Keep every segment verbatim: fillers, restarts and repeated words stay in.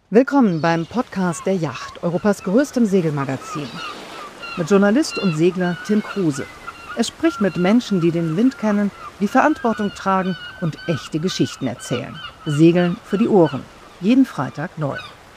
Willkommen beim Podcast der Yacht, Europas größtem Segelmagazin. Mit Journalist und Segler Tim Kruse. Er spricht mit Menschen, die den Wind kennen, die Verantwortung tragen und echte Geschichten erzählen. Segeln für die Ohren. Jeden Freitag neu.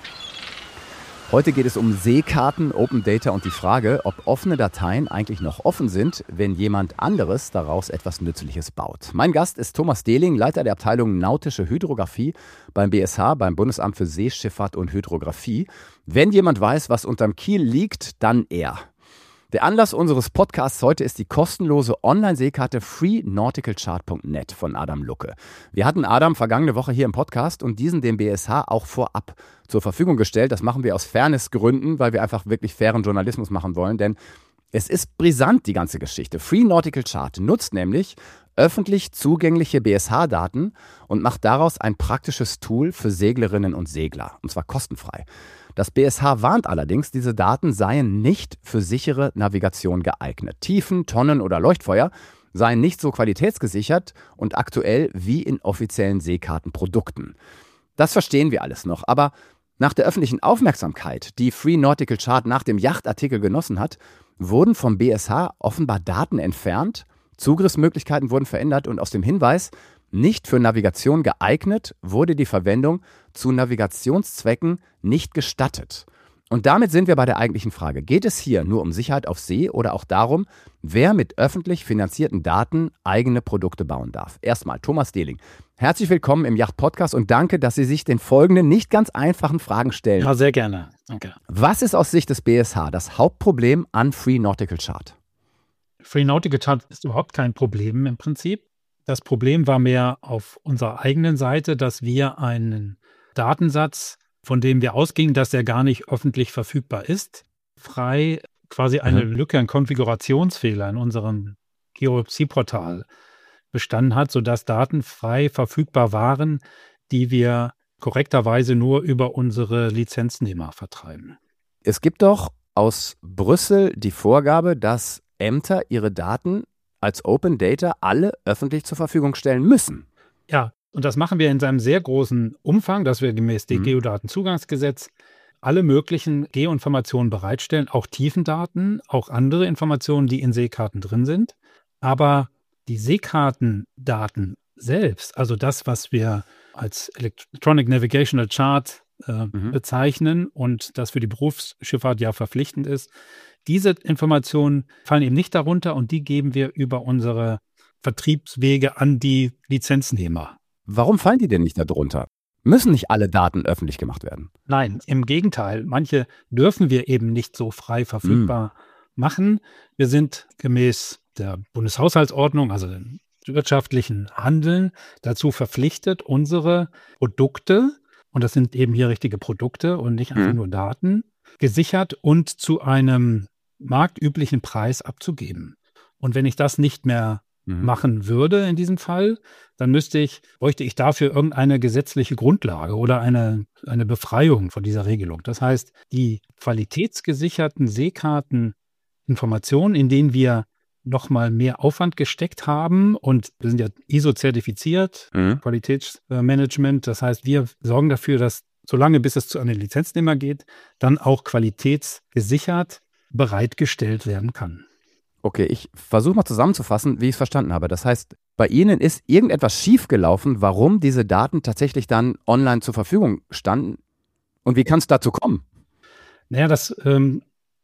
Heute geht es um Seekarten, Open Data und die Frage, ob offene Dateien eigentlich noch offen sind, wenn jemand anderes daraus etwas Nützliches baut. Mein Gast ist Thomas Dehling, Leiter der Abteilung Nautische Hydrographie beim B S H, beim Bundesamt für Seeschifffahrt und Hydrographie. Wenn jemand weiß, was unterm Kiel liegt, dann er. Der Anlass unseres Podcasts heute ist die kostenlose Online-Seekarte free nautical chart punkt net von Adam Lucke. Wir hatten Adam vergangene Woche hier im Podcast und diesen dem B S H auch vorab zur Verfügung gestellt. Das machen wir aus Fairnessgründen, weil wir einfach wirklich fairen Journalismus machen wollen, denn es ist brisant, die ganze Geschichte. Free Nautical Chart nutzt nämlich öffentlich zugängliche B S H-Daten und macht daraus ein praktisches Tool für Seglerinnen und Segler, und zwar kostenfrei. Das B S H warnt allerdings, diese Daten seien nicht für sichere Navigation geeignet. Tiefen, Tonnen oder Leuchtfeuer seien nicht so qualitätsgesichert und aktuell wie in offiziellen Seekartenprodukten. Das verstehen wir alles noch, aber nach der öffentlichen Aufmerksamkeit, die Free Nautical Chart nach dem Yachtartikel genossen hat, wurden vom B S H offenbar Daten entfernt, Zugriffsmöglichkeiten wurden verändert und aus dem Hinweis, nicht für Navigation geeignet, wurde die Verwendung zu Navigationszwecken nicht gestattet. Und damit sind wir bei der eigentlichen Frage. Geht es hier nur um Sicherheit auf See oder auch darum, wer mit öffentlich finanzierten Daten eigene Produkte bauen darf? Erstmal Thomas Dehling. Herzlich willkommen im Yacht-Podcast und danke, dass Sie sich den folgenden nicht ganz einfachen Fragen stellen. Ja, sehr gerne. Danke. Was ist aus Sicht des B S H das Hauptproblem an Free Nautical Chart? Free Nautical Chart ist überhaupt kein Problem im Prinzip. Das Problem war mehr auf unserer eigenen Seite, dass wir einen Datensatz, von dem wir ausgingen, dass er gar nicht öffentlich verfügbar ist, frei quasi eine mhm. Lücke, ein Konfigurationsfehler in unserem Geopsie-Portal bestanden hat, sodass Daten frei verfügbar waren, die wir korrekterweise nur über unsere Lizenznehmer vertreiben. Es gibt doch aus Brüssel die Vorgabe, dass Ämter ihre Daten als Open Data alle öffentlich zur Verfügung stellen müssen. Ja, und das machen wir in seinem sehr großen Umfang, dass wir gemäß dem mhm. Geodatenzugangsgesetz alle möglichen Geoinformationen bereitstellen, auch Tiefendaten, auch andere Informationen, die in Seekarten drin sind. Aber die Seekartendaten selbst, also das, was wir als Electronic Navigational Chart äh, mhm. bezeichnen und das für die Berufsschifffahrt ja verpflichtend ist, diese Informationen fallen eben nicht darunter und die geben wir über unsere Vertriebswege an die Lizenznehmer. Warum fallen die denn nicht darunter? Müssen nicht alle Daten öffentlich gemacht werden? Nein, im Gegenteil. Manche dürfen wir eben nicht so frei verfügbar mm. machen. Wir sind gemäß der Bundeshaushaltsordnung, also dem wirtschaftlichen Handeln, dazu verpflichtet, unsere Produkte, und das sind eben hier richtige Produkte und nicht einfach mm. nur Daten, gesichert und zu einem marktüblichen Preis abzugeben. Und wenn ich das nicht mehr mhm. machen würde in diesem Fall, dann müsste ich, bräuchte ich dafür irgendeine gesetzliche Grundlage oder eine, eine Befreiung von dieser Regelung. Das heißt, die qualitätsgesicherten Seekarteninformationen, in denen wir nochmal mehr Aufwand gesteckt haben und wir sind ja I S O-zertifiziert, mhm. Qualitätsmanagement, das heißt, wir sorgen dafür, dass solange bis es zu einem Lizenznehmer geht, dann auch qualitätsgesichert bereitgestellt werden kann. Okay, ich versuche mal zusammenzufassen, wie ich es verstanden habe. Das heißt, bei Ihnen ist irgendetwas schiefgelaufen, warum diese Daten tatsächlich dann online zur Verfügung standen und wie kann es dazu kommen? Naja, das, ähm,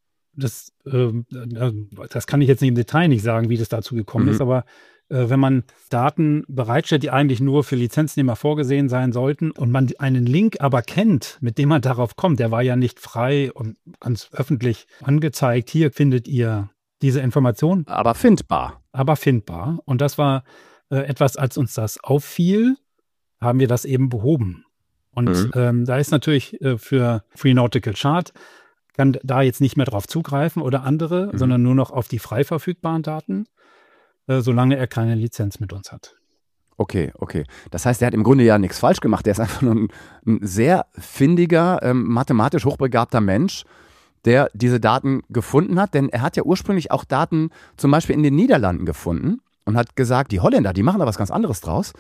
das, ähm, das kann ich jetzt nicht im Detail nicht sagen, wie das dazu gekommen mhm. ist, aber wenn man Daten bereitstellt, die eigentlich nur für Lizenznehmer vorgesehen sein sollten und man einen Link aber kennt, mit dem man darauf kommt, der war ja nicht frei und ganz öffentlich angezeigt, hier findet ihr diese Information. Aber findbar. Aber findbar. Und das war äh, etwas, als uns das auffiel, haben wir das eben behoben. Und mhm. ähm, da ist natürlich äh, für Free Nautical Chart, kann da jetzt nicht mehr drauf zugreifen oder andere, mhm. sondern nur noch auf die frei verfügbaren Daten, solange er keine Lizenz mit uns hat. Okay, okay. Das heißt, er hat im Grunde ja nichts falsch gemacht. Der ist einfach nur ein, ein sehr findiger, ähm, mathematisch hochbegabter Mensch, der diese Daten gefunden hat. Denn er hat ja ursprünglich auch Daten zum Beispiel in den Niederlanden gefunden und hat gesagt, die Holländer, die machen da was ganz anderes draus.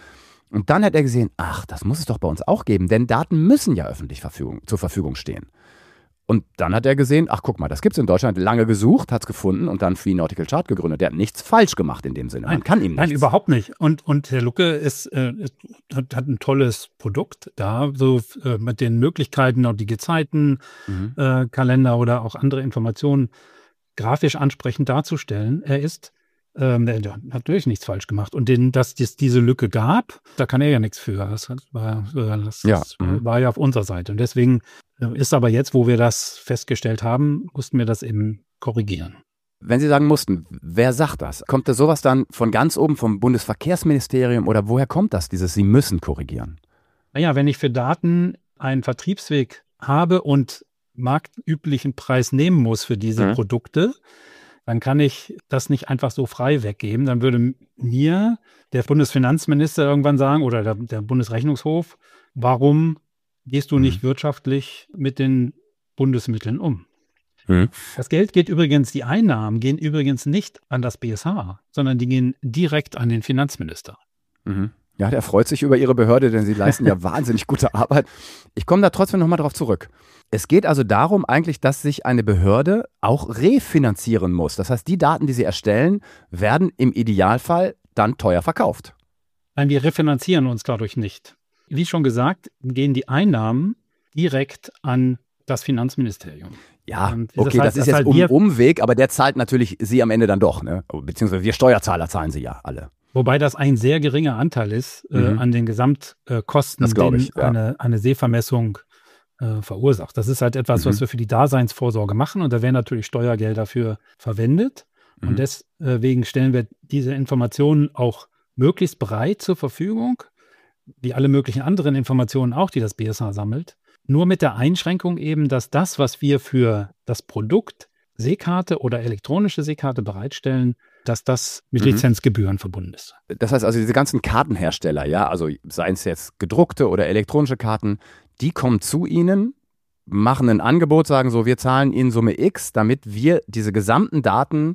Und dann hat er gesehen, ach, das muss es doch bei uns auch geben, denn Daten müssen ja öffentlich Verfügung, zur Verfügung stehen. Und dann hat er gesehen, ach guck mal, das gibt es in Deutschland, lange gesucht, hat es gefunden und dann Free Nautical Chart gegründet. Der hat nichts falsch gemacht in dem Sinne. Man Nein, kann ihm nichts. Nein, überhaupt nicht. Und, und Herr Lucke ist, äh, hat, hat ein tolles Produkt da, so äh, mit den Möglichkeiten, auch die Gezeiten, mhm. äh, Kalender oder auch andere Informationen grafisch ansprechend darzustellen. Er ist, ähm, der hat natürlich nichts falsch gemacht. Und den, dass es diese Lücke gab, da kann er ja nichts für. Das war, das, ja. das war ja auf unserer Seite. Und deswegen ist aber jetzt, wo wir das festgestellt haben, mussten wir das eben korrigieren. Wenn Sie sagen mussten, wer sagt das? Kommt da sowas dann von ganz oben vom Bundesverkehrsministerium oder woher kommt das, dieses Sie müssen korrigieren? Naja, wenn ich für Daten einen Vertriebsweg habe und marktüblichen Preis nehmen muss für diese mhm. Produkte, dann kann ich das nicht einfach so frei weggeben. Dann würde mir der Bundesfinanzminister irgendwann sagen oder der, der Bundesrechnungshof, warum gehst du nicht mhm. wirtschaftlich mit den Bundesmitteln um? Mhm. Das Geld geht übrigens, die Einnahmen gehen übrigens nicht an das B S H, sondern die gehen direkt an den Finanzminister. Mhm. Ja, der freut sich über Ihre Behörde, denn Sie leisten ja wahnsinnig gute Arbeit. Ich komme da trotzdem nochmal drauf zurück. Es geht also darum eigentlich, dass sich eine Behörde auch refinanzieren muss. Das heißt, die Daten, die sie erstellen, werden im Idealfall dann teuer verkauft. Nein, wir refinanzieren uns dadurch nicht. Wie schon gesagt, gehen die Einnahmen direkt an das Finanzministerium. Ja, das okay, heißt, das ist jetzt halt um Umweg, aber der zahlt natürlich Sie am Ende dann doch, ne? Beziehungsweise wir Steuerzahler zahlen Sie ja alle. Wobei das ein sehr geringer Anteil ist mhm. äh, an den Gesamtkosten, äh, den ich, ja. eine, eine Seevermessung äh, verursacht. Das ist halt etwas, mhm. was wir für die Daseinsvorsorge machen und da werden natürlich Steuergelder dafür verwendet. Mhm. Und deswegen stellen wir diese Informationen auch möglichst breit zur Verfügung, wie alle möglichen anderen Informationen auch, die das B S H sammelt. Nur mit der Einschränkung eben, dass das, was wir für das Produkt Seekarte oder elektronische Seekarte bereitstellen, dass das mit mhm. Lizenzgebühren verbunden ist. Das heißt also, diese ganzen Kartenhersteller, ja, also seien es jetzt gedruckte oder elektronische Karten, die kommen zu Ihnen, machen ein Angebot, sagen so, wir zahlen Ihnen Summe X, damit wir diese gesamten Daten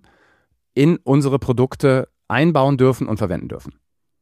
in unsere Produkte einbauen dürfen und verwenden dürfen.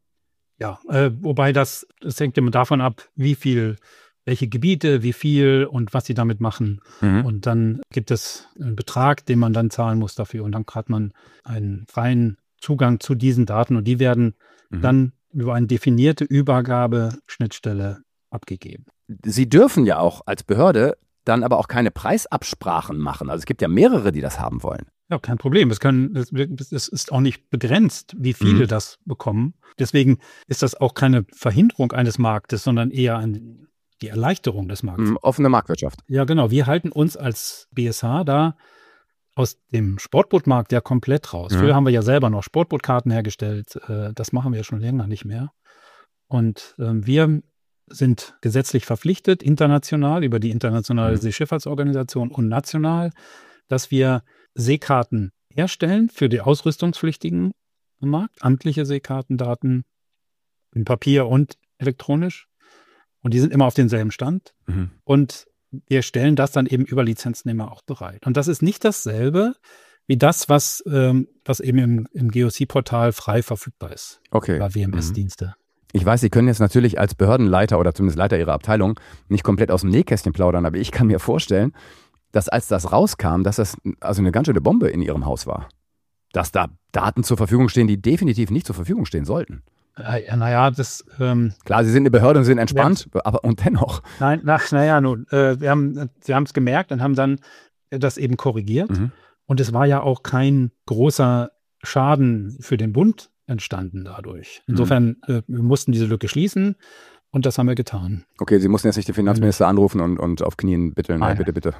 Ja, äh, wobei das, das hängt immer davon ab, wie viel, welche Gebiete, wie viel und was sie damit machen. Mhm. Und dann gibt es einen Betrag, den man dann zahlen muss dafür. Und dann hat man einen freien Zugang zu diesen Daten und die werden mhm. dann über eine definierte Übergabeschnittstelle abgegeben. Sie dürfen ja auch als Behörde dann aber auch keine Preisabsprachen machen. Also es gibt ja mehrere, die das haben wollen. Ja, kein Problem. Es können, es ist auch nicht begrenzt, wie viele mhm. das bekommen. Deswegen ist das auch keine Verhinderung eines Marktes, sondern eher ein, die Erleichterung des Marktes. Mhm, offene Marktwirtschaft. Ja, genau. Wir halten uns als B S H da aus dem Sportbootmarkt ja komplett raus. Mhm. Früher haben wir ja selber noch Sportbootkarten hergestellt. Das machen wir ja schon länger nicht mehr. Und wir sind gesetzlich verpflichtet, international, über die Internationale mhm. Seeschifffahrtsorganisation und national, dass wir Seekarten herstellen für die ausrüstungspflichtigen im Markt, amtliche Seekartendaten in Papier und elektronisch. Und die sind immer auf denselben Stand. Mhm. Und wir stellen das dann eben über Lizenznehmer auch bereit. Und das ist nicht dasselbe wie das, was, ähm, was eben im, im G O C-Portal frei verfügbar ist. Okay. Über W M S-Dienste. Ich weiß, Sie können jetzt natürlich als Behördenleiter oder zumindest Leiter Ihrer Abteilung nicht komplett aus dem Nähkästchen plaudern, aber ich kann mir vorstellen, dass als das rauskam, dass das also eine ganz schöne Bombe in Ihrem Haus war. Dass da Daten zur Verfügung stehen, die definitiv nicht zur Verfügung stehen sollten. Ja, naja, das... Ähm, Klar, Sie sind eine Behörde und sind entspannt, aber und dennoch. Nein, naja, nun, äh, wir haben wir haben es gemerkt und haben dann das eben korrigiert. Mhm. Und es war ja auch kein großer Schaden für den Bund entstanden dadurch. Insofern, mhm. äh, wir mussten diese Lücke schließen. Und das haben wir getan. Okay, Sie mussten jetzt nicht den Finanzminister anrufen und, und auf Knien bitteln. Nein. Bitte, bitte.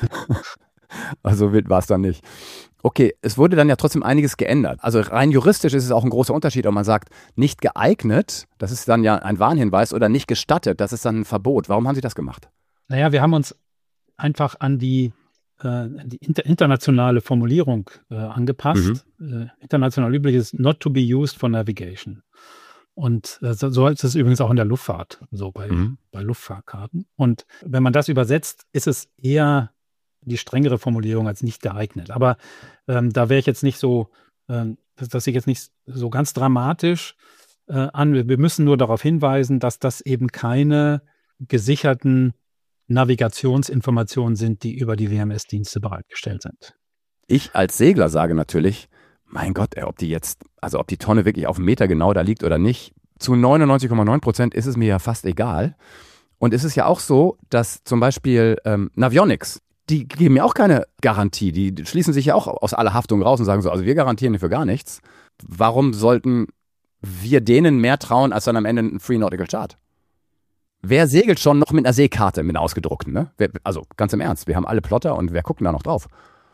Also wild war es dann nicht. Okay, es wurde dann ja trotzdem einiges geändert. Also rein juristisch ist es auch ein großer Unterschied, ob man sagt, nicht geeignet, das ist dann ja ein Warnhinweis, oder nicht gestattet, das ist dann ein Verbot. Warum haben Sie das gemacht? Naja, wir haben uns einfach an die, äh, die inter- internationale Formulierung äh, angepasst. Mhm. Äh, international üblich ist not to be used for navigation. Und äh, so ist es übrigens auch in der Luftfahrt, so bei, mhm. bei Luftfahrtkarten. Und wenn man das übersetzt, ist es eher die strengere Formulierung als nicht geeignet. Aber ähm, da wäre ich jetzt nicht so, ähm, das, das sehe ich jetzt nicht so ganz dramatisch. äh, an. Wir müssen nur darauf hinweisen, dass das eben keine gesicherten Navigationsinformationen sind, die über die W M S-Dienste bereitgestellt sind. Ich als Segler sage natürlich, mein Gott, ey, ob die jetzt, also ob die Tonne wirklich auf einen Meter genau da liegt oder nicht, zu neunundneunzig Komma neun Prozent ist es mir ja fast egal. Und es ist ja auch so, dass zum Beispiel ähm, Navionics, die geben ja auch keine Garantie. Die schließen sich ja auch aus aller Haftung raus und sagen so, also wir garantieren für gar nichts. Warum sollten wir denen mehr trauen, als dann am Ende ein Free Nautical Chart? Wer segelt schon noch mit einer Seekarte, mit einer ausgedruckten? Ne? Wer, also ganz im Ernst, wir haben alle Plotter und wer guckt denn da noch drauf?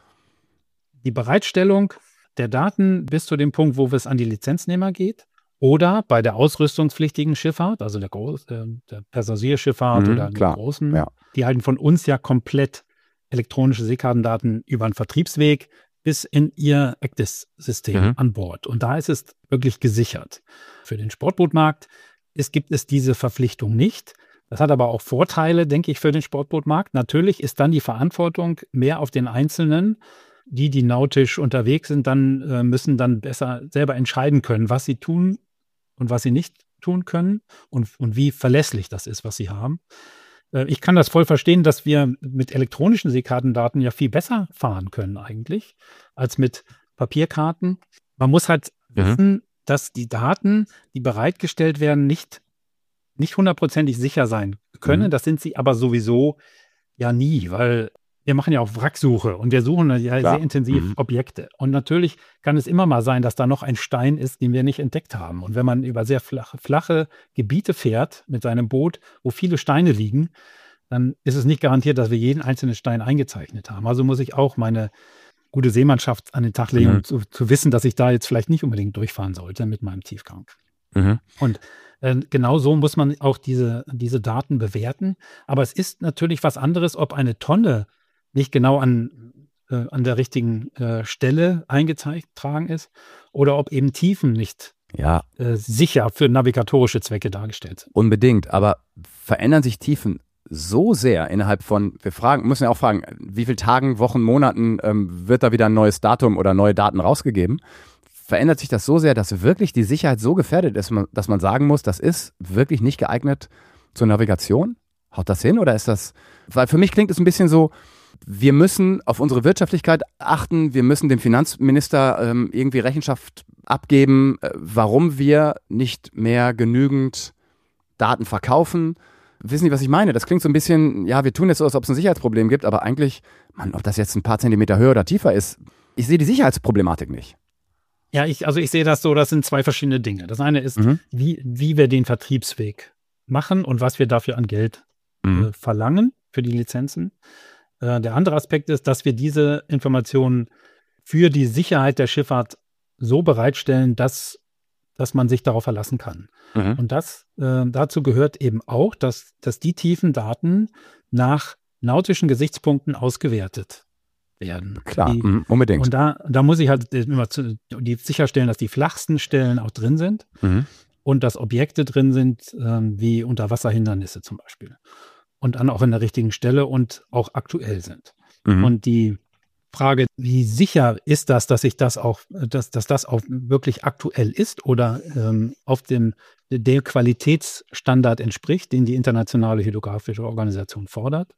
Die Bereitstellung der Daten bis zu dem Punkt, wo es an die Lizenznehmer geht, oder bei der ausrüstungspflichtigen Schifffahrt, also der, Groß, äh, der Passagierschifffahrt Mhm, oder klar, die großen, ja. die halten von uns ja komplett elektronische Seekartendaten über einen Vertriebsweg bis in ihr Actis-System Mhm. an Bord. Und da ist es wirklich gesichert. Für den Sportbootmarkt ist, gibt es diese Verpflichtung nicht. Das hat aber auch Vorteile, denke ich, für den Sportbootmarkt. Natürlich ist dann die Verantwortung mehr auf den Einzelnen. Die, die nautisch unterwegs sind, dann äh, müssen dann besser selber entscheiden können, was sie tun und was sie nicht tun können und, und wie verlässlich das ist, was sie haben. Äh, ich kann das voll verstehen, dass wir mit elektronischen Seekartendaten ja viel besser fahren können eigentlich, als mit Papierkarten. Man muss halt Mhm. wissen, dass die Daten, die bereitgestellt werden, nicht, nicht hundertprozentig sicher sein können. Mhm. Das sind sie aber sowieso ja nie, weil wir machen ja auch Wracksuche und wir suchen ja Klar. sehr intensiv Mhm. Objekte. Und natürlich kann es immer mal sein, dass da noch ein Stein ist, den wir nicht entdeckt haben. Und wenn man über sehr flache, flache Gebiete fährt mit seinem Boot, wo viele Steine liegen, dann ist es nicht garantiert, dass wir jeden einzelnen Stein eingezeichnet haben. Also muss ich auch meine gute Seemannschaft an den Tag legen, Mhm. um zu, zu wissen, dass ich da jetzt vielleicht nicht unbedingt durchfahren sollte mit meinem Tiefgang. Mhm. Und äh, genau so muss man auch diese, diese Daten bewerten. Aber es ist natürlich was anderes, ob eine Tonne nicht genau an, äh, an der richtigen äh, Stelle eingetragen ist oder ob eben Tiefen nicht Ja, äh, sicher für navigatorische Zwecke dargestellt sind. unbedingt. Aber verändern sich Tiefen so sehr innerhalb von, wir fragen, müssen ja auch fragen, wie viele Tagen, Wochen, Monaten ähm, wird da wieder ein neues Datum oder neue Daten rausgegeben? Verändert sich das so sehr, dass wirklich die Sicherheit so gefährdet ist, dass man sagen muss, das ist wirklich nicht geeignet zur Navigation? Haut das hin oder ist das, weil für mich klingt es ein bisschen so, wir müssen auf unsere Wirtschaftlichkeit achten, wir müssen dem Finanzminister ähm, irgendwie Rechenschaft abgeben, äh, warum wir nicht mehr genügend Daten verkaufen. Wissen Sie, was ich meine? Das klingt so ein bisschen, ja, wir tun jetzt so, als ob es ein Sicherheitsproblem gibt, aber eigentlich, Mann, ob das jetzt ein paar Zentimeter höher oder tiefer ist, ich sehe die Sicherheitsproblematik nicht. Ja, ich, also ich sehe das so, das sind zwei verschiedene Dinge. Das eine ist, Mhm. wie, wie wir den Vertriebsweg machen und was wir dafür an Geld Mhm. äh, verlangen für die Lizenzen. Äh, der andere Aspekt ist, dass wir diese Informationen für die Sicherheit der Schifffahrt so bereitstellen, dass, dass man sich darauf verlassen kann. Mhm. Und das, äh, dazu gehört eben auch, dass, dass die tiefen Daten nach nautischen Gesichtspunkten ausgewertet werden. Klar, Die, mhm, unbedingt. und da, da muss ich halt immer zu, die sicherstellen, dass die flachsten Stellen auch drin sind Mhm. und dass Objekte drin sind, ähm, wie Unterwasserhindernisse zum Beispiel. Und dann auch in der richtigen Stelle und auch aktuell sind. Mhm. Und die Frage, wie sicher ist das, dass ich das auch, dass, dass das auch wirklich aktuell ist oder ähm, auf dem der Qualitätsstandard entspricht, den die Internationale Hydrographische Organisation fordert,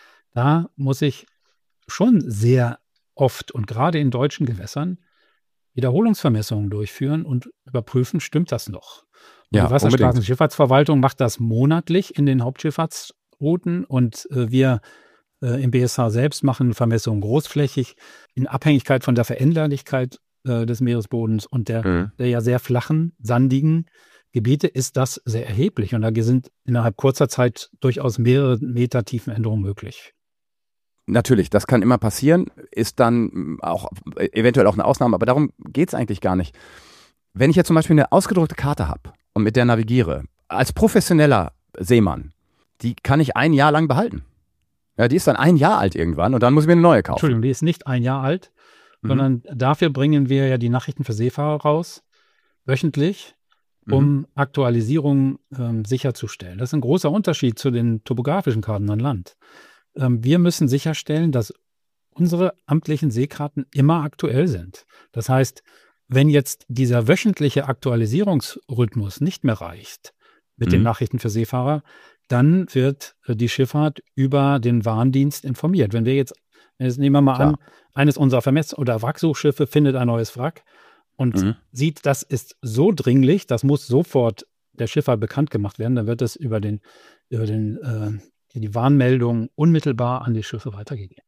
da muss ich schon sehr oft und gerade in deutschen Gewässern Wiederholungsvermessungen durchführen und überprüfen, stimmt das noch? Und Ja, die Wasserstraßenschifffahrtsverwaltung macht das monatlich in den Hauptschifffahrtsrouten und äh, wir äh, im B S H selbst machen Vermessungen großflächig in Abhängigkeit von der Veränderlichkeit äh, des Meeresbodens und der, Mhm. der ja sehr flachen, sandigen Gebiete ist das sehr erheblich. Und da sind innerhalb kurzer Zeit durchaus mehrere Meter Tiefenänderungen möglich. Natürlich, das kann immer passieren, ist dann auch eventuell auch eine Ausnahme, aber darum geht es eigentlich gar nicht. Wenn ich jetzt zum Beispiel eine ausgedruckte Karte habe und mit der navigiere, als professioneller Seemann, die kann ich ein Jahr lang behalten. Ja, die ist dann ein Jahr alt irgendwann und dann muss ich mir eine neue kaufen. Entschuldigung, die ist nicht ein Jahr alt, Mhm. sondern dafür bringen wir ja die Nachrichten für Seefahrer raus, wöchentlich, um Mhm. Aktualisierungen ähm, sicherzustellen. Das ist ein großer Unterschied zu den topografischen Karten an Land. Ähm, wir müssen sicherstellen, dass unsere amtlichen Seekarten immer aktuell sind. Das heißt, wenn jetzt dieser wöchentliche Aktualisierungsrhythmus nicht mehr reicht mit Mhm. den Nachrichten für Seefahrer, dann wird äh, die Schifffahrt über den Warndienst informiert. Wenn wir jetzt, jetzt nehmen wir mal Klar. an, eines unserer Vermess- oder Wracksuchschiffe findet ein neues Wrack und Mhm. sieht, das ist so dringlich, das muss sofort der Schifffahrt bekannt gemacht werden, dann wird es über den, über den, äh, die Warnmeldung unmittelbar an die Schiffe weitergegeben.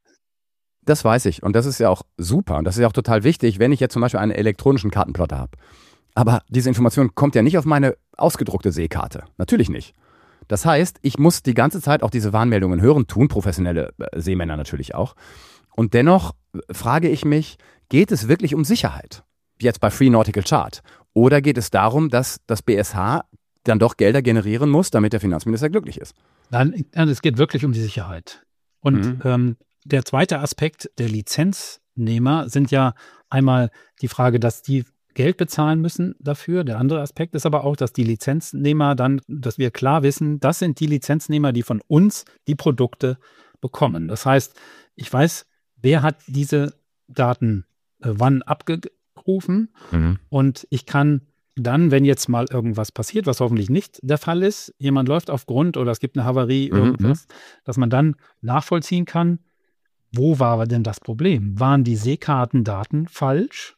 Das weiß ich und das ist ja auch super und das ist ja auch total wichtig, wenn ich jetzt zum Beispiel einen elektronischen Kartenplotter habe. Aber diese Information kommt ja nicht auf meine ausgedruckte Seekarte. Natürlich nicht. Das heißt, ich muss die ganze Zeit auch diese Warnmeldungen hören, tun professionelle äh, Seemänner natürlich auch. Und dennoch frage ich mich, geht es wirklich um Sicherheit? Jetzt bei Free Nautical Chart. Oder geht es darum, dass das B S H dann doch Gelder generieren muss, damit der Finanzminister glücklich ist? Nein, nein, es geht wirklich um die Sicherheit. Und Mhm. ähm, der zweite Aspekt der Lizenznehmer sind ja einmal die Frage, dass die Geld bezahlen müssen dafür. Der andere Aspekt ist aber auch, dass die Lizenznehmer dann, dass wir klar wissen, das sind die Lizenznehmer, die von uns die Produkte bekommen. Das heißt, ich weiß, wer hat diese Daten äh, wann abgerufen Mhm. und ich kann dann, wenn jetzt mal irgendwas passiert, was hoffentlich nicht der Fall ist, jemand läuft auf Grund oder es gibt eine Havarie, Mhm, irgendwas, dass man dann nachvollziehen kann, wo war denn das Problem? Waren die Seekartendaten falsch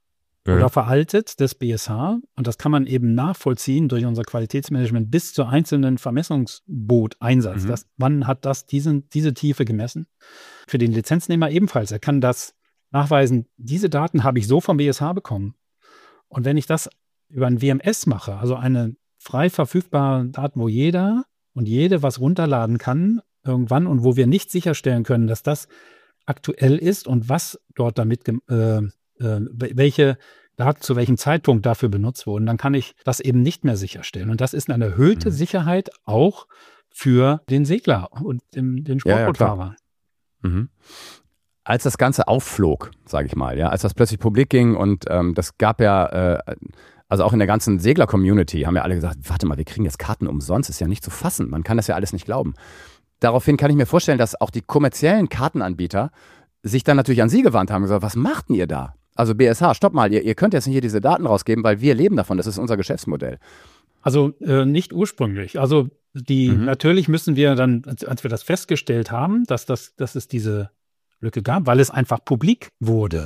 oder veraltet des B S H? Und das kann man eben nachvollziehen durch unser Qualitätsmanagement bis zur einzelnen Vermessungsboot-Einsatz. Mhm. Das, wann hat das diesen, diese Tiefe gemessen? Für den Lizenznehmer ebenfalls. Er kann das nachweisen, diese Daten habe ich so vom B S H bekommen. Und wenn ich das über ein W M S mache, also eine frei verfügbare Daten, wo jeder und jede was runterladen kann, irgendwann und wo wir nicht sicherstellen können, dass das aktuell ist und was dort damit, gem- äh, äh, welche Daten zu welchem Zeitpunkt dafür benutzt wurden, dann kann ich das eben nicht mehr sicherstellen. Und das ist eine erhöhte Mhm. Sicherheit auch für den Segler und den, den Ja, ja, Sportbootfahrer. Mhm. Als das Ganze aufflog, sage ich mal, ja, als das plötzlich publik ging und ähm, das gab ja, äh, also auch in der ganzen Segler-Community haben ja alle gesagt, warte mal, wir kriegen jetzt Karten umsonst, ist ja nicht zu fassen, man kann das ja alles nicht glauben. Daraufhin kann ich mir vorstellen, dass auch die kommerziellen Kartenanbieter sich dann natürlich an Sie gewandt haben und gesagt, was macht denn ihr da? Also B S H, stopp mal, ihr, ihr könnt jetzt nicht hier diese Daten rausgeben, weil wir leben davon, das ist unser Geschäftsmodell. Also äh, nicht ursprünglich. Also die Mhm. natürlich müssen wir dann, als, als wir das festgestellt haben, dass, das, dass es diese Lücke gab, weil es einfach publik wurde.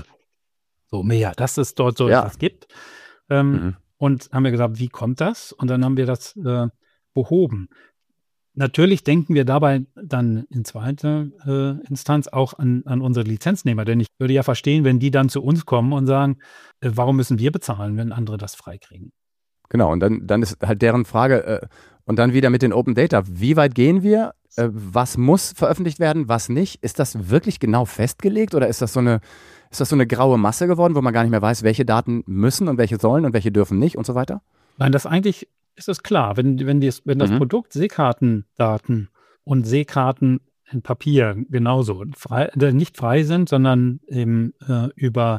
So mehr, dass es dort so Ja. etwas gibt. Ähm, Mhm. Und haben wir gesagt, wie kommt das? Und dann haben wir das äh, behoben. Natürlich denken wir dabei dann in zweiter äh, Instanz auch an, an unsere Lizenznehmer, denn ich würde ja verstehen, wenn die dann zu uns kommen und sagen, äh, warum müssen wir bezahlen, wenn andere das freikriegen? Genau, und dann, dann ist halt deren Frage, äh, und dann wieder mit den Open Data, wie weit gehen wir? Äh, was muss veröffentlicht werden, was nicht? Ist das wirklich genau festgelegt oder ist das so eine, ist das so eine graue Masse geworden, wo man gar nicht mehr weiß, welche Daten müssen und welche sollen und welche dürfen nicht und so weiter? Nein, das eigentlich ist es klar. Wenn, wenn, dies, wenn das Mhm. Produkt Seekartendaten und Seekarten in Papier genauso frei, äh, nicht frei sind, sondern eben äh, über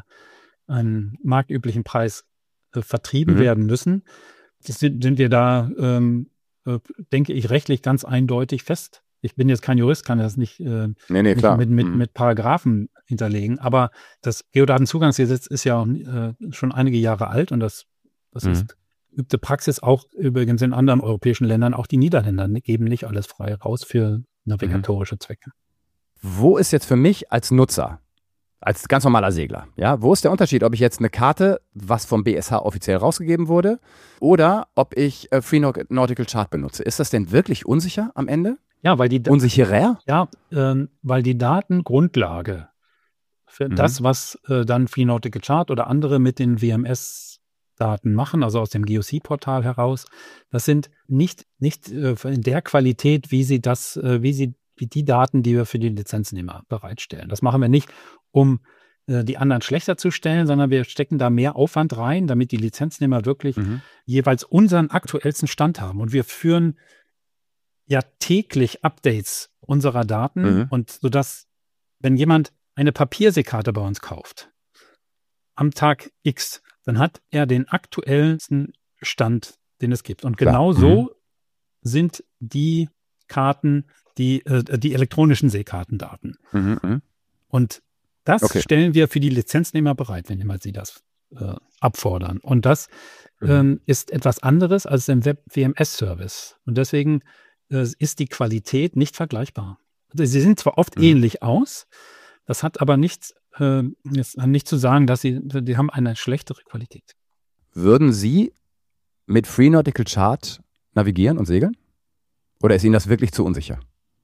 einen marktüblichen Preis äh, vertrieben Mhm. werden müssen, sind, sind wir da, ähm, äh, denke ich, rechtlich ganz eindeutig fest. Ich bin jetzt kein Jurist, kann das nicht, äh, Nee, nee, nicht klar. mit, mit, Mhm. mit Paragraphen hinterlegen, aber das Geodatenzugangsgesetz ist ja äh, schon einige Jahre alt und das, das Mhm. ist übte Praxis auch übrigens in anderen europäischen Ländern. Auch die Niederländer geben nicht alles frei raus für navigatorische Zwecke. Wo ist jetzt für mich als Nutzer, als ganz normaler Segler, ja, wo ist der Unterschied, ob ich jetzt eine Karte, was vom B S H offiziell rausgegeben wurde, oder ob ich äh, Free Nautical Chart benutze? Ist das denn wirklich unsicher am Ende? Ja, weil die, Unsicherer? ja, ähm, weil die Datengrundlage für Mhm. das, was äh, dann Free Nautical Chart oder andere mit den W M S-Daten machen, also aus dem G O C-Portal heraus, das sind nicht, nicht äh, in der Qualität, wie sie das, äh, wie sie, wie die Daten, die wir für die Lizenznehmer bereitstellen. Das machen wir nicht, um äh, die anderen schlechter zu stellen, sondern wir stecken da mehr Aufwand rein, damit die Lizenznehmer wirklich Mhm. jeweils unseren aktuellsten Stand haben. Und wir führen ja täglich Updates unserer Daten Mhm. und sodass, wenn jemand eine Papierseekarte bei uns kauft, am Tag X, dann hat er den aktuellsten Stand, den es gibt. Und Klar. genau so sind die Karten, die, äh, die elektronischen Seekartendaten. Mhm. Mhm. Und das Okay. stellen wir für die Lizenznehmer bereit, wenn jemand sie das äh, abfordern. Und das mhm. ähm, ist etwas anderes als im Web-W M S-Service. Und deswegen äh, ist die Qualität nicht vergleichbar. Also sie sehen zwar oft mhm. ähnlich aus, das hat aber nichts, äh, nicht zu sagen, dass sie, die haben eine schlechtere Qualität. Würden Sie mit Free Nautical Chart navigieren und segeln? Oder ist Ihnen das wirklich zu unsicher?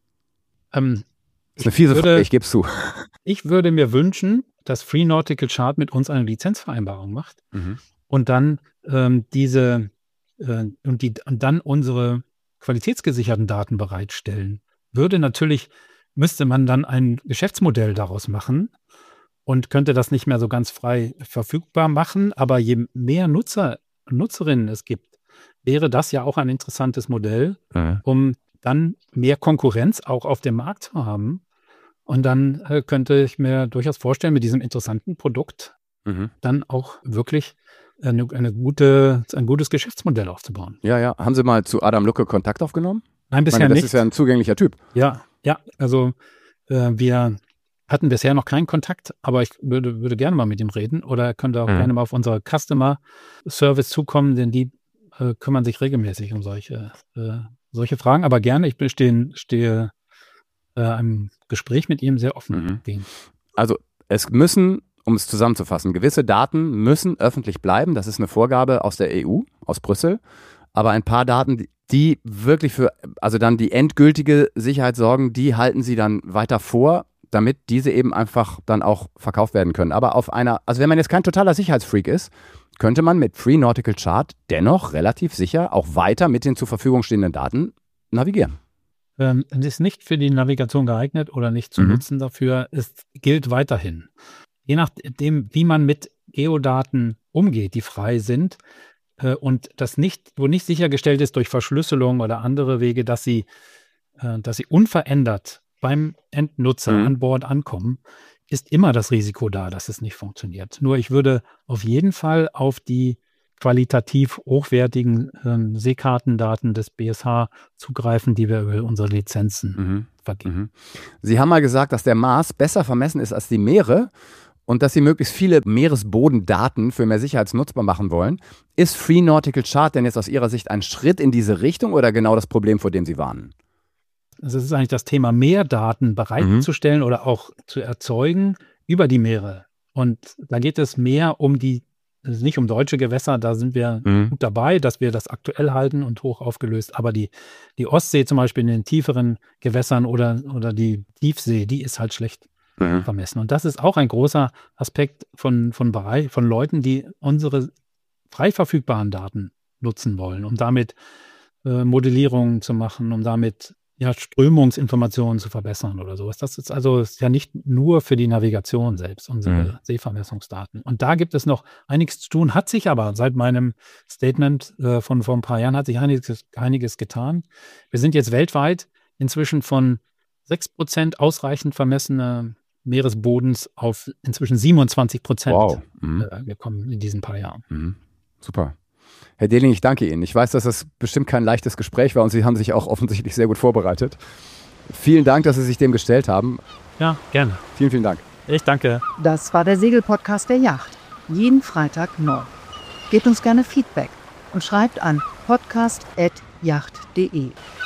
Ähm, das ist eine fiese Frage, ich gebe es zu. Ich würde mir wünschen, dass Free Nautical Chart mit uns eine Lizenzvereinbarung macht mhm. und dann ähm, diese äh, und, die, und dann unsere qualitätsgesicherten Daten bereitstellen. Würde natürlich, müsste man dann ein Geschäftsmodell daraus machen und könnte das nicht mehr so ganz frei verfügbar machen. Aber je mehr Nutzer und Nutzerinnen es gibt, wäre das ja auch ein interessantes Modell, mhm. um dann mehr Konkurrenz auch auf dem Markt zu haben. Und dann äh, könnte ich mir durchaus vorstellen, mit diesem interessanten Produkt mhm. dann auch wirklich eine, eine gute, ein gutes Geschäftsmodell aufzubauen. Ja, ja. Haben Sie mal zu Adam Lucke Kontakt aufgenommen? Nein, bisher ich meine, das nicht. Das ist ja ein zugänglicher Typ. Ja, ja. Also äh, wir hatten bisher noch keinen Kontakt, aber ich würde, würde gerne mal mit ihm reden oder er könnte auch mhm. gerne mal auf unsere Customer Service zukommen, denn die äh, kümmern sich regelmäßig um solche, äh, solche Fragen. Aber gerne, ich stehe, stehe äh, einem Gespräch mit ihm sehr offen mhm. gehen. Also es müssen, um es zusammenzufassen, gewisse Daten müssen öffentlich bleiben. Das ist eine Vorgabe aus der E U, aus Brüssel. Aber ein paar Daten, die wirklich für, also dann die endgültige Sicherheit sorgen, die halten Sie dann weiter vor, damit diese eben einfach dann auch verkauft werden können. Aber auf einer, also wenn man jetzt kein totaler Sicherheitsfreak ist, könnte man mit Free Nautical Chart dennoch relativ sicher auch weiter mit den zur Verfügung stehenden Daten navigieren. Ähm, es ist nicht für die Navigation geeignet oder nicht zu mhm. nutzen dafür. Es gilt weiterhin. Je nachdem, wie man mit Geodaten umgeht, die frei sind äh, und das nicht, wo nicht sichergestellt ist durch Verschlüsselung oder andere Wege, dass sie, äh, dass sie unverändert beim Endnutzer mhm. an Bord ankommen, ist immer das Risiko da, dass es nicht funktioniert. Nur ich würde auf jeden Fall auf die qualitativ hochwertigen ähm, Seekartendaten des B S H zugreifen, die wir über unsere Lizenzen mhm. vergeben. Mhm. Sie haben mal gesagt, dass der Mars besser vermessen ist als die Meere und dass Sie möglichst viele Meeresbodendaten für mehr Sicherheit nutzbar machen wollen. Ist Free Nautical Chart denn jetzt aus Ihrer Sicht ein Schritt in diese Richtung oder genau das Problem, vor dem Sie warnen? Also es ist eigentlich das Thema, mehr Daten bereitzustellen mhm. oder auch zu erzeugen über die Meere. Und da geht es mehr um die, also nicht um deutsche Gewässer, da sind wir mhm. gut dabei, dass wir das aktuell halten und hoch aufgelöst. Aber die, die Ostsee zum Beispiel in den tieferen Gewässern oder, oder die Tiefsee, die ist halt schlecht mhm. vermessen. Und das ist auch ein großer Aspekt von, von, Bereich, von Leuten, die unsere frei verfügbaren Daten nutzen wollen, um damit äh, Modellierungen zu machen, um damit ja, Strömungsinformationen zu verbessern oder sowas. Das ist also ist ja nicht nur für die Navigation selbst, unsere mhm. Seevermessungsdaten. Und da gibt es noch einiges zu tun, hat sich aber seit meinem Statement äh, von vor ein paar Jahren hat sich einiges, einiges getan. Wir sind jetzt weltweit inzwischen von sechs Prozent ausreichend vermessene Meeresbodens auf inzwischen siebenundzwanzig Prozent wow. mhm. äh, gekommen in diesen paar Jahren. Mhm. Super. Herr Dehling, ich danke Ihnen. Ich weiß, dass das bestimmt kein leichtes Gespräch war und Sie haben sich auch offensichtlich sehr gut vorbereitet. Vielen Dank, dass Sie sich dem gestellt haben. Ja, gerne. Vielen, vielen Dank. Ich danke. Das war der Segelpodcast der Yacht. Jeden Freitag neu. Gebt uns gerne Feedback und schreibt an podcast at yacht punkt de.